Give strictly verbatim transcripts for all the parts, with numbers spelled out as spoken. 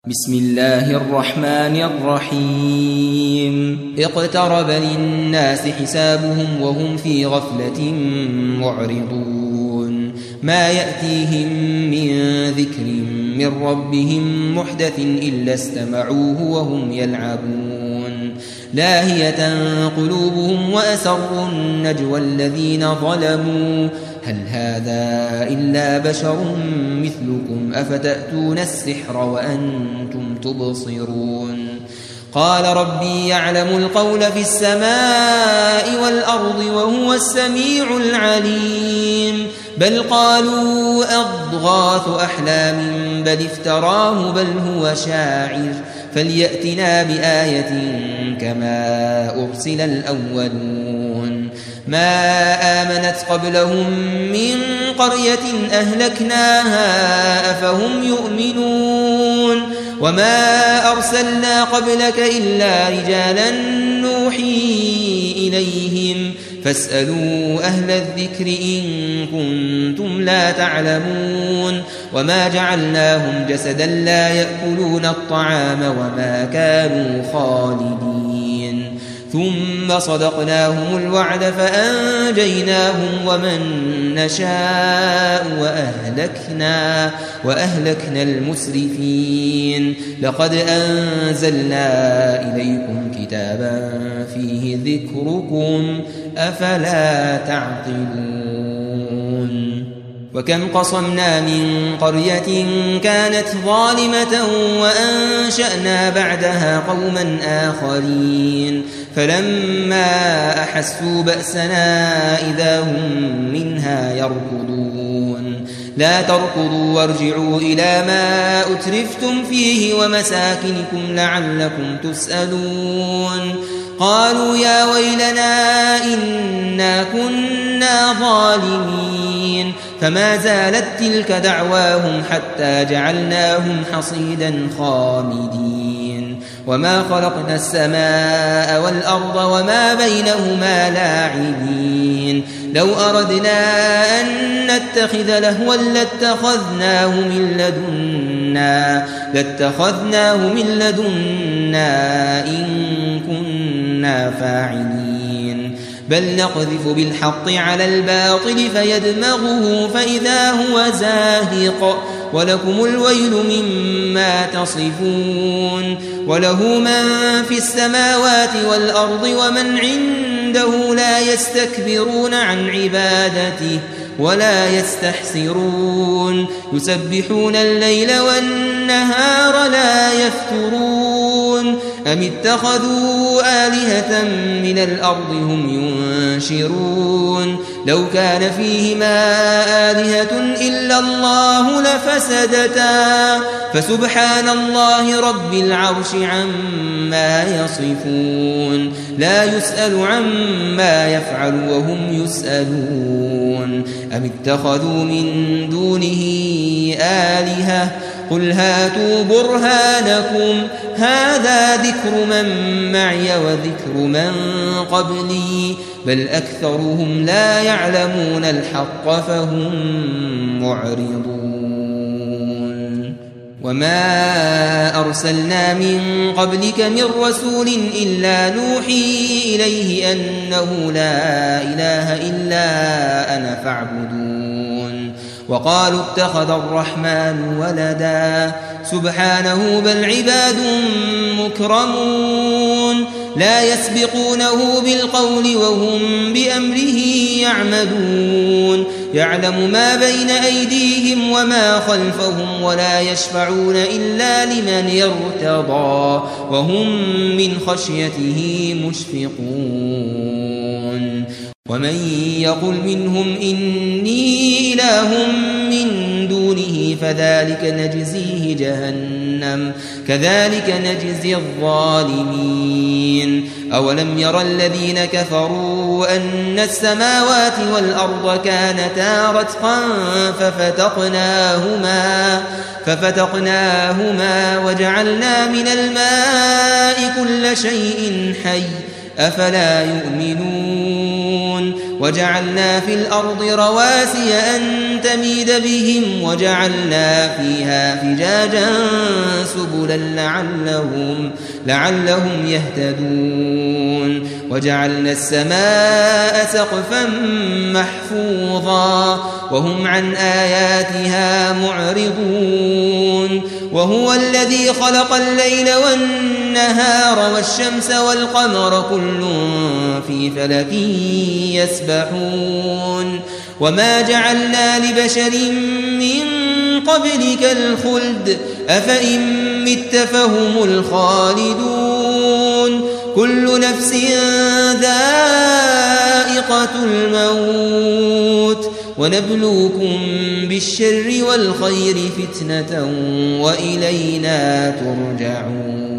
بسم الله الرحمن الرحيم اقترب للناس حسابهم وهم في غفلة معرضون ما يأتيهم من ذكر من ربهم محدث إلا استمعوه وهم يلعبون لاهية قلوبهم وأسروا النجوى الذين ظلموا هل هذا إلا بشر مثلكم أفتأتون السحر وأنتم تبصرون قال ربي يعلم القول في السماء والأرض وهو السميع العليم بل قالوا أضغاث أحلام بل افتراه بل هو شاعر فليأتنا بآية كما أرسل الأولون ما آمنت قبلهم من قرية أهلكناها أفهم يؤمنون وما أرسلنا قبلك إلا رجالا نوحي إليهم فاسألوا أهل الذكر إن كنتم لا تعلمون وما جعلناهم جسدا لا يأكلون الطعام وما كانوا خالدين ثم صدقناهم الوعد فأنجيناهم ومن نشاء وأهلكنا, وأهلكنا المسرفين لقد أنزلنا إليكم كتابا فيه ذكركم أفلا تعقلون وكم قصمنا من قرية كانت ظالمة وأنشأنا بعدها قوما آخرين فلما أحسوا بأسنا إذا هم منها يركضون لا تركضوا وارجعوا إلى ما أترفتم فيه ومساكنكم لعلكم تسألون قالوا يا ويلنا إنا كنا ظالمين فما زالت تلك دعواهم حتى جعلناهم حصيدا خامدين وما خلقنا السماء والأرض وما بينهما لاعبين لو أردنا أن نتخذ لهوا لاتخذناه من لدنا لاتخذناه من لدنا إن كنا فاعلين بل نقذف بالحق على الباطل فيدمغه فإذا هو زاهق ولكم الويل مما تصفون وله من في السماوات والأرض ومن عنده لا يستكبرون عن عبادته ولا يستحسرون يسبحون الليل والنهار لا يفترون أم اتخذوا آلهة من الأرض هم ينشرون لو كان فيهما آلهة إلا الله لفسدتا فسبحان الله رب العرش عما يصفون لا يسأل عما يفعل وهم يسألون أم اتخذوا من دونه آلهة قل هاتوا برهانكم هذا ذكر من معي وذكر من قبلي بل أكثرهم لا يعلمون الحق فهم معرضون وما أرسلنا من قبلك من رسول إلا نوحي إليه أنه لا إله إلا أنا فاعبدون وقالوا اتخذ الرحمن ولدا سبحانه بل عباد مكرمون لا يسبقونه بالقول وهم بأمره يعمدون يعلم ما بين أيديهم وما خلفهم ولا يشفعون إلا لمن يرتضى وهم من خشيته مشفقون ومن يقل منهم إني إله من دونه فذلك نجزيه جهنم كذلك نجزي الظالمين أولم ير الذين كفروا أن السماوات والأرض كانتا رتقا ففتقناهما ففتقناهما وجعلنا من الماء كل شيء حي أفلا يؤمنون وجعلنا في الأرض رواسي أن تميد بهم وجعلنا فيها فجاجا سبلا لعلهم, لعلهم يهتدون وجعلنا السماء سقفا محفوظا وهم عن آياتها معرضون وهو الذي خلق الليل والنهار والشمس والقمر كل في فلك يسبحون وما جعلنا لبشر من قبلك الخلد أفإن مت فهم الخالدون كل نفس ذائقة الموت ونبلوكم بالشر والخير فتنة وإلينا ترجعون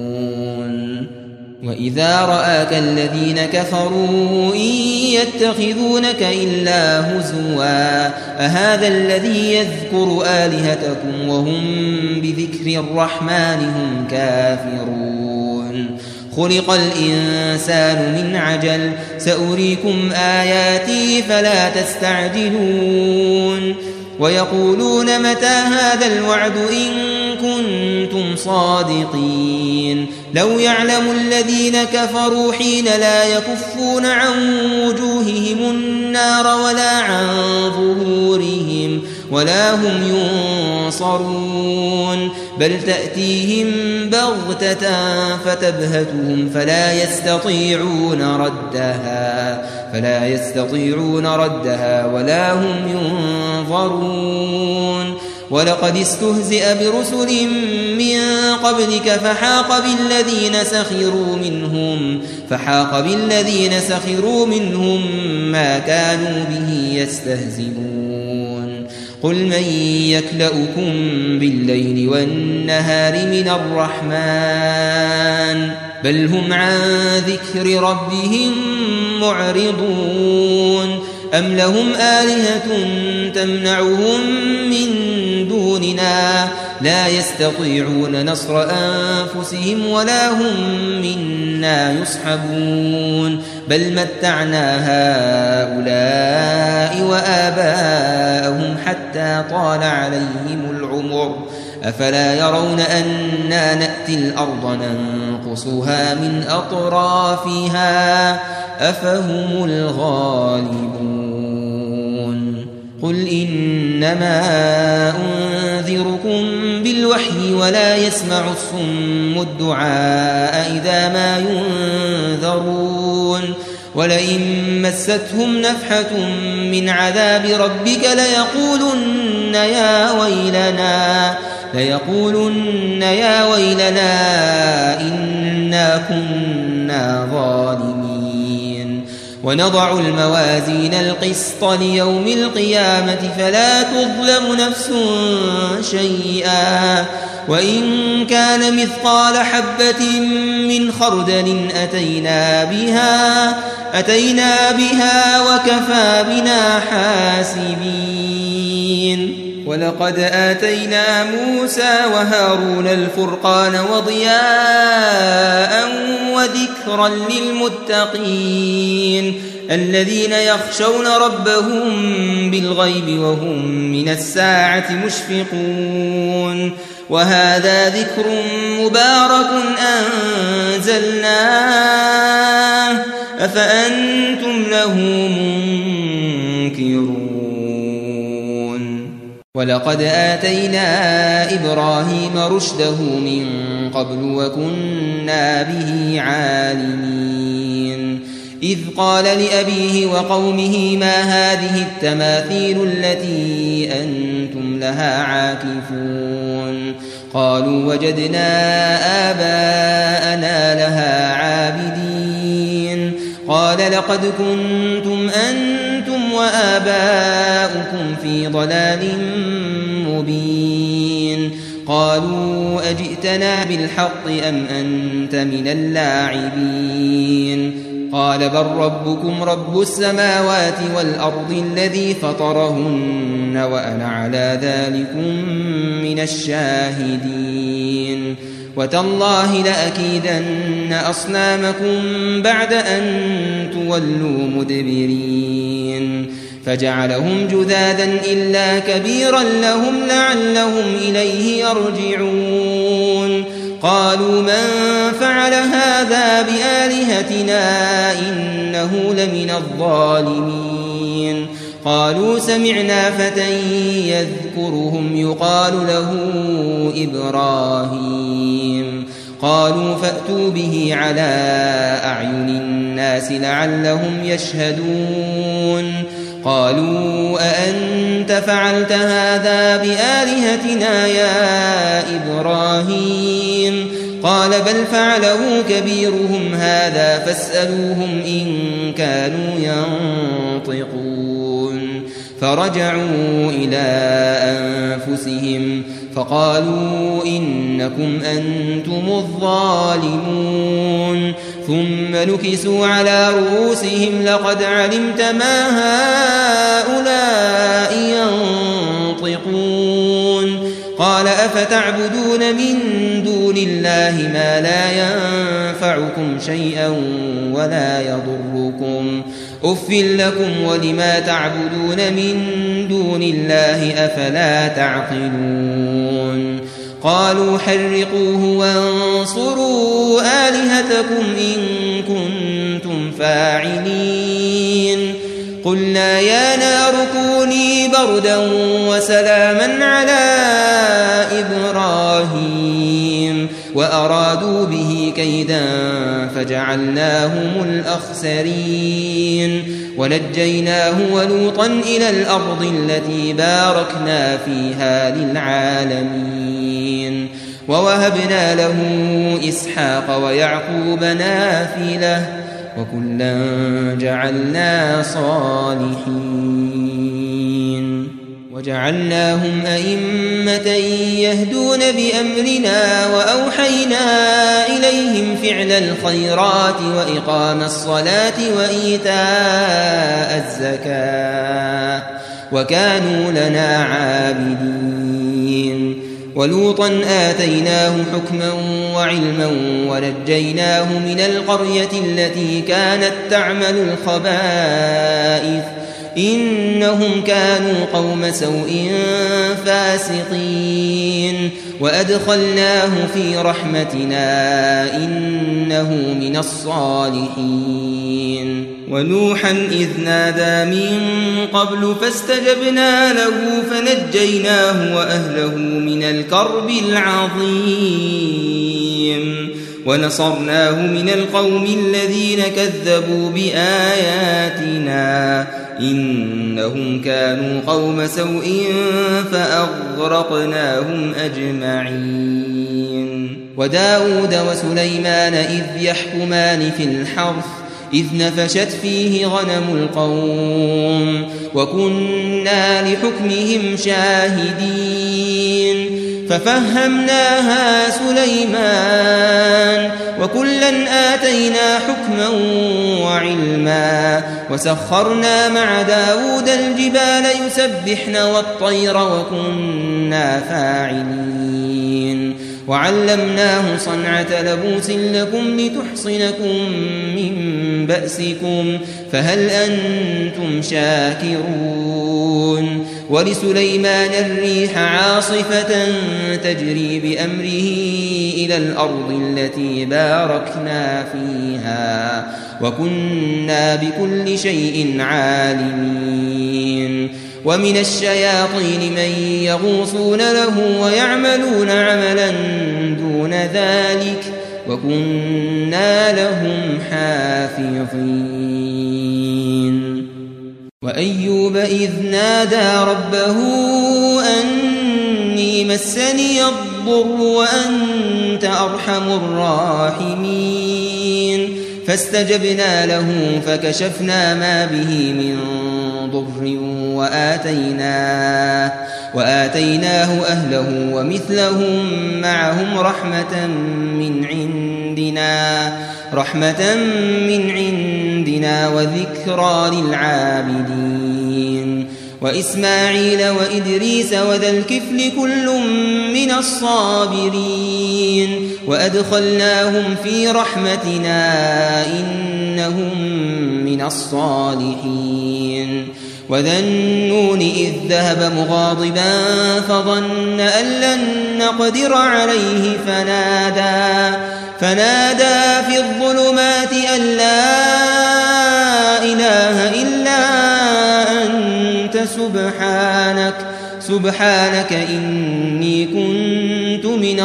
وإذا رآك الذين كفروا إن يتخذونك إلا هزوا أهذا الذي يذكر آلهتكم وهم بذكر الرحمن هم كافرون خلق الإنسان من عجل سأريكم آياتي فلا تستعجلون ويقولون متى هذا الوعد إن كنتم صادقين لو يعلم الذين كفروا حين لا يكفون عن وجوههم النار ولا عن ظهورهم ولا هم ينصرون بل تأتيهم بغتة فتبهتهم فلا يستطيعون ردها فلا يستطيعون ردها ولا هم ينظرون ولقد استهزئ برسل من قبلك فحاق بالذين سخروا منهم فحاق بالذين سخروا منهم ما كانوا به يستهزئون قل من يكلؤكم بالليل والنهار من الرحمن بل هم عن ذكر ربهم معرضون أم لهم آلهة تمنعهم من دوننا لا يستطيعون نصر أنفسهم ولا هم منا يصحبون بل متعنا هؤلاء وآباءهم حتى طال عليهم العمر أفلا يرون أنا نأتي الأرض ننقصها من أطرافها أفهم الغالبون قل إنما أنذركم بالوحي ولا يسمع الصم الدعاء إذا ما ينذرون ولئن مستهم نفحة من عذاب ربك ليقولن يا ويلنا ليقولن يا ويلنا إنا كنا ظالمين ونضع الموازين القسط ليوم القيامة فلا تظلم نفس شيئا وإن كان مثقال حبة من خردل أتينا بها أتينا بها وكفى بنا حاسبين ولقد آتينا موسى وهارون الفرقان وضياء وذكرا للمتقين الذين يخشون ربهم بالغيب وهم من الساعة مشفقون وهذا ذكر مبارك أنزلناه أفأنتم له منكرون ولقد آتينا إبراهيم رشده من قبل وكنا به عالمين إذ قال لأبيه وقومه ما هذه التماثيل التي أنتم لها عاكفون قالوا وجدنا آباءنا لها عابدين قال لقد كنتم أنتم وآباؤكم في ضلال مبين قالوا أجئتنا بالحق أم أنت من اللاعبين قال بل ربكم رب السماوات والأرض الذي فطرهن وأنا على ذلكم من الشاهدين وتالله لأكيدن أصنامكم بعد أن تولوا مدبرين فجعلهم جذاذا إلا كبيرا لهم لعلهم إليه يرجعون قالوا من فعل هذا بآلهتنا إنه لمن الظالمين قالوا سمعنا فتى يذكرهم يقال له إبراهيم قالوا فأتوا به على أعين الناس لعلهم يشهدون قالوا أأنت فعلت هذا بآلهتنا يا إبراهيم قال بل فعله كبيرهم هذا فاسألوهم إن كانوا ينطقون فرجعوا إلى أنفسهم فقالوا إنكم أنتم الظالمون ثم نكسوا على رؤوسهم لقد علمت ما هؤلاء ينطقون قال أفتعبدون من دون الله ما لا ينفعكم شيئا ولا يضركم أف لكم ولما تعبدون من دون الله أفلا تعقلون قالوا حرقوه وانصروا آلهتكم إن كنتم فاعلين قلنا يا نار كوني بردا وسلاما على إبراهيم وأرادوا به كيدا فجعلناهم الأخسرين ونجيناه ولوطا إلى الأرض التي باركنا فيها للعالمين ووهبنا له إسحاق ويعقوب نافلة وكلا جعلنا صالحين وجعلناهم أئمة يهدون بأمرنا وأوحينا إليهم فعل الخيرات وإقام الصلاة وإيتاء الزكاة وكانوا لنا عابدين ولوطا آتيناه حكما وعلما ونجيناه من القرية التي كانت تعمل الخبائث إنهم كانوا قوم سوء فاسقين وأدخلناه في رحمتنا إنه من الصالحين ونوحا إذ نادى من قبل فاستجبنا له فنجيناه وأهله من الكرب العظيم ونصرناه من القوم الذين كذبوا بآياتنا إنهم كانوا قوم سوء فأغرقناهم أجمعين وداود وسليمان إذ يحكمان في الحرث إذ نفشت فيه غنم القوم وكنا لحكمهم شاهدين ففهمناها سليمان وكلا آتينا حكما وعلما وسخرنا مع داود الجبال يسبحن والطير وكنا فاعلين وعلمناه صنعة لبوس لكم لتحصنكم من بأسكم فهل أنتم شاكرون ولسليمان الريح عاصفة تجري بأمره إلى الأرض التي باركنا فيها وكنا بكل شيء عالمين ومن الشياطين من يغوصون له ويعملون عملا دون ذلك وكنا لهم حافظين وأيوب إذ نادى ربه أني مسني الضر وأنت أرحم الراحمين فاستجبنا له فكشفنا ما به من ضر وآتيناه, وآتيناه أهله ومثلهم معهم رحمة من عندنا رحمة من عندنا وذكرى للعابدين وإسماعيل وإدريس وذا الكفل كل من الصابرين وأدخلناهم في رحمتنا إنهم من الصالحين وذا النون إذ ذهب مغاضبا فظن أن لن نقدر عليه فنادى فنادى في الظلمات أن لا إله إلا أنت سبحانك سبحانك إني كنت من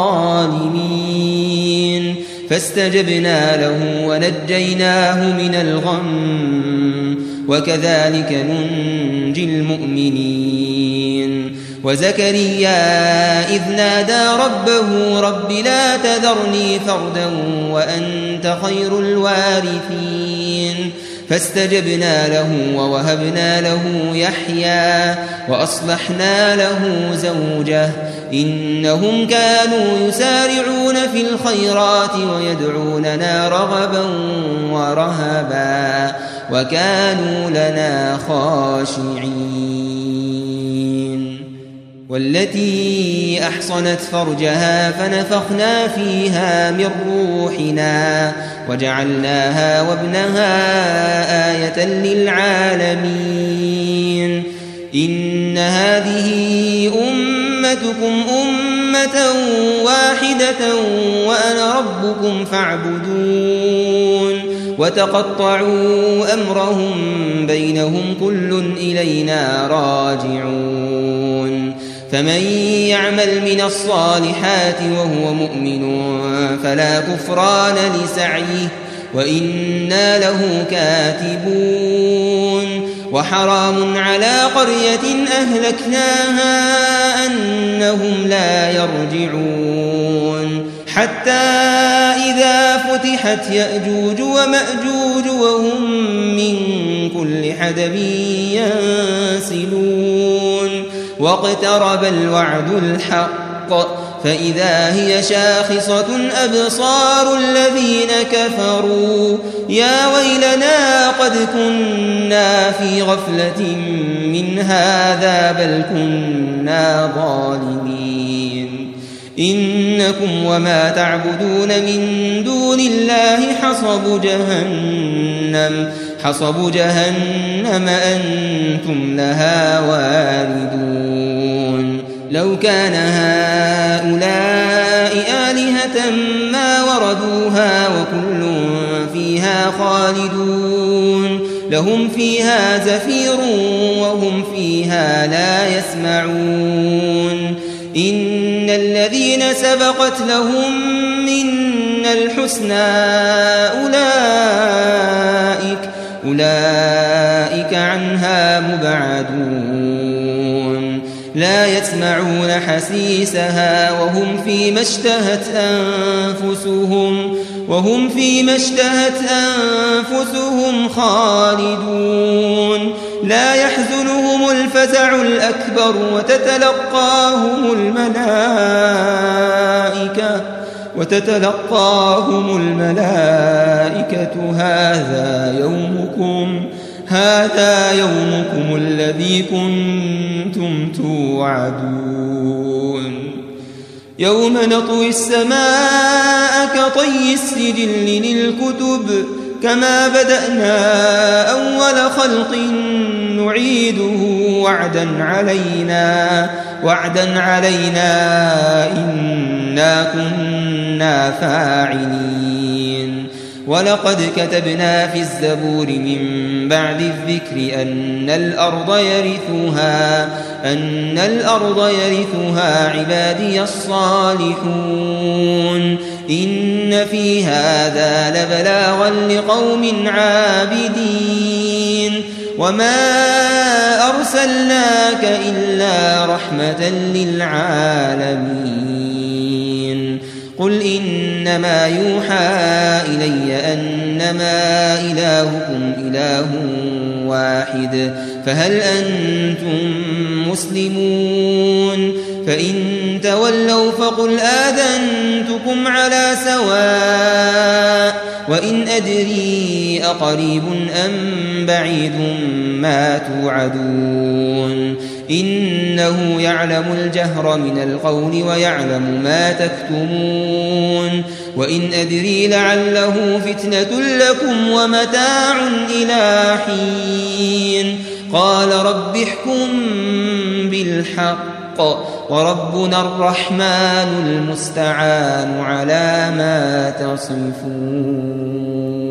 الظالمين فاستجبنا له ونجيناه من الغم وكذلك ننجي المؤمنين وزكريا إذ نادى ربه رب لا تذرني فردا وأنت خير الوارثين فاستجبنا له ووهبنا له يحيى وأصلحنا له زوجه إنهم كانوا يسارعون في الخيرات ويدعوننا رغبا ورهبا وكانوا لنا خاشعين والتي أحصنت فرجها فنفخنا فيها من روحنا وجعلناها وابنها آية للعالمين إن هذه أمتكم أمة واحدة وأنا ربكم فاعبدون وتقطعوا أمرهم بينهم كل إلينا راجعون فمن يعمل من الصالحات وهو مؤمن فلا كفران لسعيه وإنا له كاتبون وحرام على قرية أهلكناها أنهم لا يرجعون حتى إذا فتحت يأجوج ومأجوج وهم من كل حدب ينسلون واقترب الوعد الحق فإذا هي شاخصة أبصار الذين كفروا يا ويلنا قد كنا في غفلة من هذا بل كنا ظالمين إنكم وما تعبدون من دون الله حصب جهنم حصب جهنم أنتم لها واردون لو كان هؤلاء آلهة ما وردوها وكل فيها خالدون لهم فيها زفير وهم فيها لا يسمعون إن الذين سبقت لهم منا الحسنى أولئك أولئك عنها مبعدون لا يسمعون حسيسها وهم فيما اشتهت أنفسهم وهم فيما اشتهت أنفسهم خالدون لا يحزنهم الفزع الأكبر وتتلقاهم الملائكة وتتلقاهم الملائكة هذا يومكم هذا يومكم الذي كنتم توعدون يوم نطوي السماء كطي السجل للكتب كما بدأنا أول خلق نعيده وعدا علينا وعدا علينا إنا كنا فاعلين ولقد كتبنا في الزبور من بعد الذكر أن الأرض يرثها أن الأرض يرثها عبادي الصالحون إن في هذا لبلاغا لقوم عابدين وما أرسلناك إلا رحمة للعالمين قل إنما يوحى إلي أنما إلهكم إله واحد فهل أنتم مسلمون فإن تولوا فقل آذنتكم على سواء وإن أدري أقريب أم بعيد ما توعدون إنه يعلم الجهر من القول ويعلم ما تكتمون وإن أدري لعله فتنة لكم ومتاع إلى حين قال رب احكم بالحق وربنا الرحمن المستعان على ما تصفون.